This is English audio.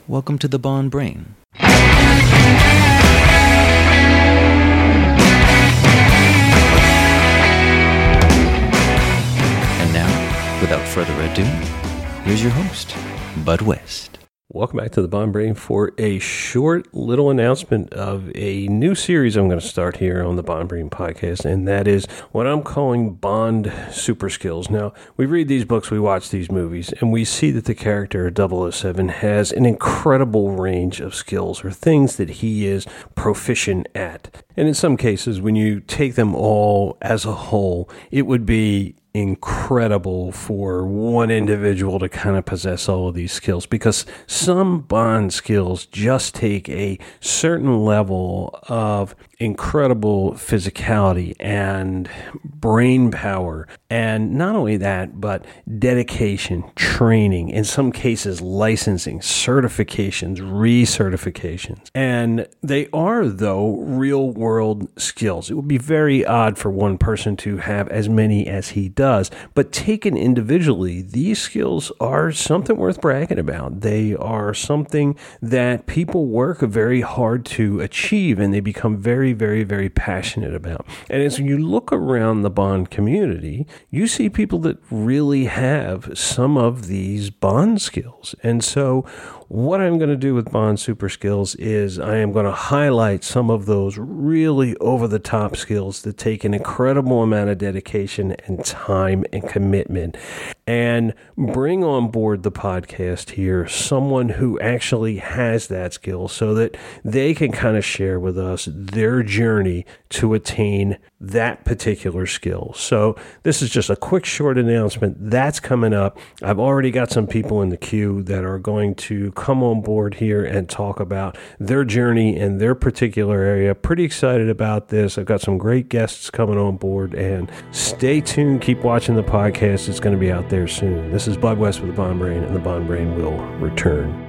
welcome to the Bond Brain. And now, without further ado, here's your host, Bud West. Welcome back to the Bond Brain for a short little announcement of a new series I'm going to start here on the Bond Brain podcast, and that is what I'm calling Bond Super Skills. Now, we read these books, we watch these movies, and we see that the character 007 has an incredible range of skills or things that he is proficient at. And in some cases, when you take them all as a whole, it would be incredible for one individual to kind of possess all of these skills, because some Bond skills just take a certain level of incredible physicality and brain power. And not only that, but dedication, training, in some cases licensing, certifications, recertifications. And they are, though, real world skills. It would be very odd for one person to have as many as he does. But taken individually, these skills are something worth bragging about. They are something that people work very hard to achieve, and they become very, very, very passionate about. And as you look around the Bond community, you see people that really have some of these Bond skills. And so what I'm going to do with Bond Super Skills is I am going to highlight some of those really over-the-top skills that take an incredible amount of dedication and time and commitment, and bring on board the podcast here someone who actually has that skill so that they can kind of share with us their journey to attain that particular skill. So this is just a quick short announcement. That's coming up. I've already got some people in the queue that are going to come on board here and talk about their journey in their particular area. Pretty excited about this. I've got some great guests coming on board, and stay tuned. Keep watching the podcast. It's going to be out there soon. This is Bud West with the Bond Brain, and the Bond Brain will return.